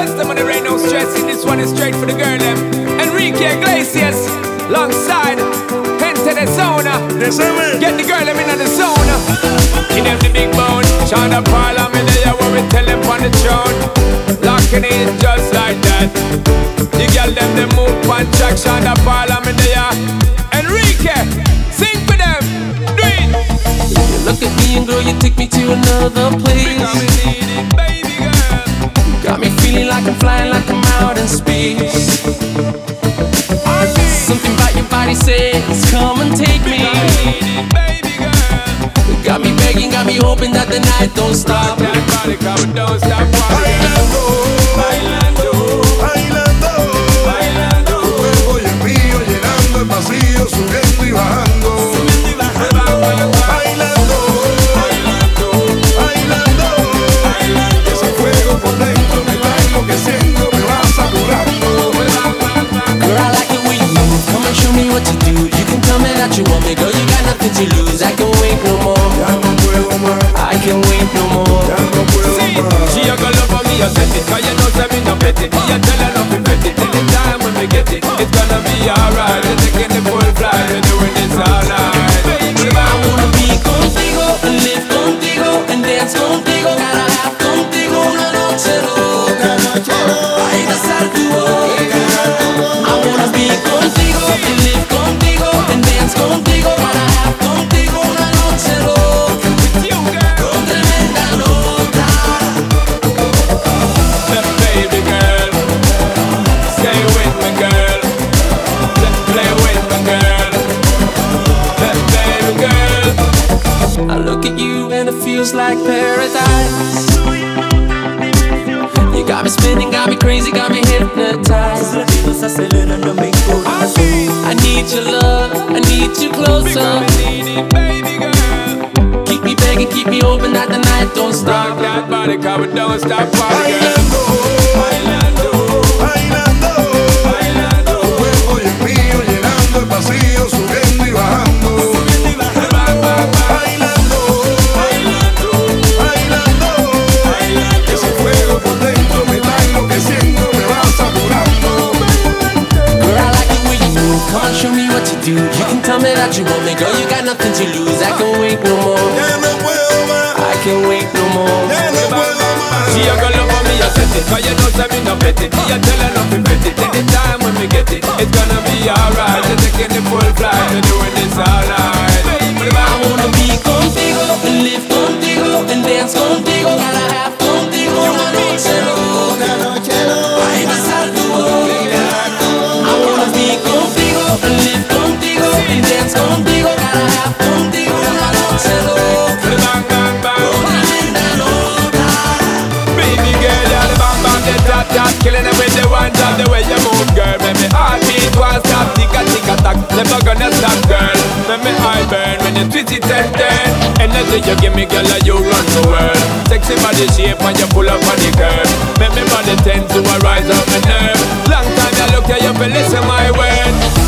Bless them when there ain't no stressing. This one is straight for the girl them. Enrique Iglesias, alongside Gente de Zona. Get the girl them in the zone. In them the big bone. Shonda Paul, me there where we tell them on the throne. Locking in just like that. The girl them they move on track. Shonda Paul, me there. Enrique, sing for them. Do it. You look at me and girl, you take me to another place. Got me needing, baby girl. Got me feeling like I'm flying, like I'm out in space. Something about your body says, come and take me. Got me needing, baby girl. Got me begging, got me hoping that the night don't stop. That body come, don't stop. Bailando, Bailando, bailando, bailando. tu cuerpo y el mío llenando el vacío, subiendo y bajando. Bailando, Bailando, bailando, bailando. ese fuego por dentro me va enloqueciendo, me va saturando. Girl, I like the way you move, come and show me what you do. You can tell me that you want me, girl, you got nothing to lose. I can wait no more, Ya no puedo más, I can wait no more. ya no puedo See, más. she a go love for me, I set it. Cause you know say me no bet it. Me a tell her not to bet it. Till the time when we get it, it's gonna be alright. We're taking the full flight, we're doing this all night. I wanna be contigo, and live contigo, and dance contigo. Gotta have contigo una noche loca. Ay, besar tu boca. I wanna be contigo, and live contigo, and dance contigo. Gotta have contigo una noche loca. With you, girl. Con tremenda nota. That baby girl. Stay with me, girl. Let's play with me, girl. That baby girl. I look at you and it feels like paradise. You got me spinning, got me crazy, got me hypnotized. I need your love, I need you closer. Become needy, baby girl. Keep me begging, keep me hoping that the night don't Rock stop. that body, come and don't stop, party girl. Bailando, Bailando, bailando, bailando. tu cuerpo y el mío llenando el vacío, subiendo y bajando. Bang, bang, bang. Bailando, Bailando, bailando, bailando. ese fuego por dentro me va enloqueciendo, me va saturando. Girl, I like the way you move, come on, show me what you do. You can tell me that you want me, girl, you got nothing to lose. I can wait no more, Ya no puedo más, I can wait no more. ya no puedo más. She a go love for me, I set it. Cause you know say me no bet it. Me a tell her not to bet it. Till the time when we get it, it's gonna be alright. We're taking the full flight, we're doing this all night. I wanna be contigo, and live contigo, and dance contigo. Gotta have contigo una noche loca. Ay, besar tu boca. I wanna be contigo, and live contigo, and dance contigo. Gotta have contigo una noche loca. Bang, bang, bang. Con tremenda nota. Baby girl, you're the bang bang, the tap tap, killing it with the one tap. The way you move, girl, make me heartbeat one stop, tick a tack. Never gonna stop, girl. Make me eye burn when you twist it and turn. Energy you give me, girl, like you run the world. Sexy body shape when you pull up on the curb. Make me body tend to a rise up my nerve. Long time you look at you, feel listen my word.